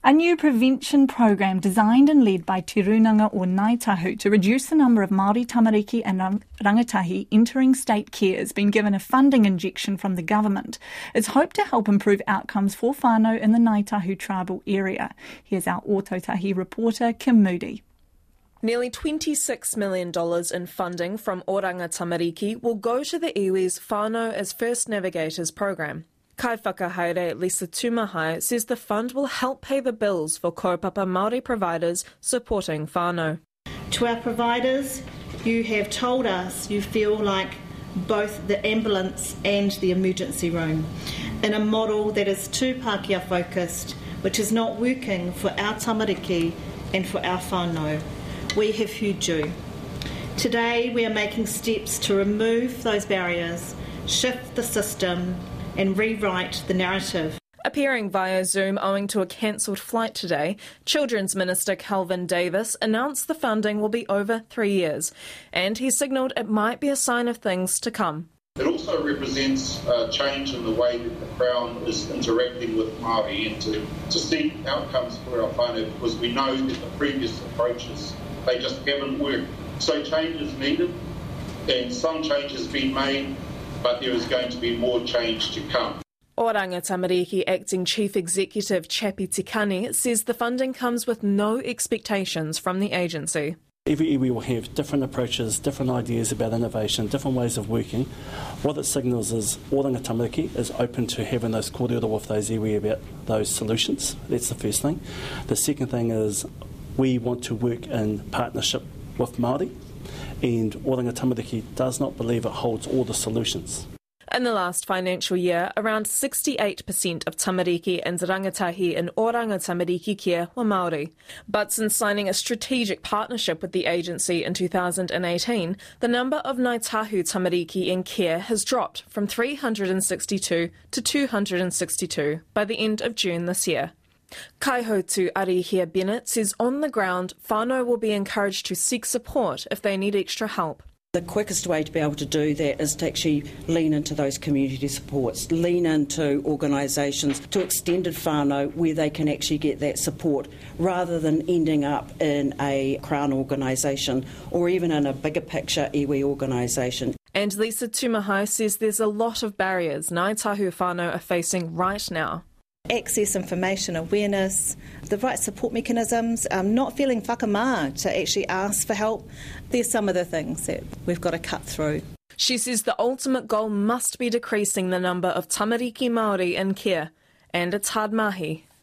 A new prevention program designed and led by Te Runanga o Ngāi Tahu to reduce the number of Māori tamariki and rangatahi entering state care has been given a funding injection from the government. It's hoped to help improve outcomes for whānau in the Ngāi Tahu tribal area. Here's our Ōtautahi reporter, Kim Moody. Nearly $26 million in funding from Oranga Tamariki will go to the iwi's Whānau as First Navigators program. Kai whakahaere Lisa Tumahai says the fund will help pay the bills for kaupapa Māori providers supporting whānau. To our providers, you have told us you feel like both the ambulance and the emergency room in a model that is too Pākehā focused, which is not working for our tamariki and for our whānau. We have heard you. Today we are making steps to remove those barriers, shift the system and rewrite the narrative. Appearing via Zoom owing to a cancelled flight today, Children's Minister Kelvin Davis announced the funding will be over 3 years, and he signalled it might be a sign of things to come. It also represents a change in the way that the Crown is interacting with Māori and to seek outcomes for our whānau, because we know that the previous approaches, they just haven't worked. So change is needed, and some change has been made, but there is going to be more change to come. Oranga Tamariki Acting Chief Executive Chappie Tikani says the funding comes with no expectations from the agency. Every iwi will have different approaches, different ideas about innovation, different ways of working. What it signals is Oranga Tamariki is open to having those kōrero with those iwi about those solutions. That's the first thing. The second thing is we want to work in partnership with Māori, and Oranga Tamariki does not believe it holds all the solutions. In the last financial year, around 68% of tamariki and rangatahi in Oranga Tamariki care were Māori. But since signing a strategic partnership with the agency in 2018, the number of Ngāi Tahu tamariki in care has dropped from 362 to 262 by the end of June this year. Kaihotu Arihia Bennett says on the ground, whānau will be encouraged to seek support if they need extra help. The quickest way to be able to do that is to actually lean into those community supports, lean into organisations, to extended whānau where they can actually get that support rather than ending up in a Crown organisation or even in a bigger picture iwi organisation. And Lisa Tumahai says there's a lot of barriers Ngāi Tahu whānau are facing right now. Access, information, awareness, the right support mechanisms, not feeling whakamā to actually ask for help. There's some of the things that we've got to cut through. She says the ultimate goal must be decreasing the number of tamariki Māori in care, and it's hard mahi.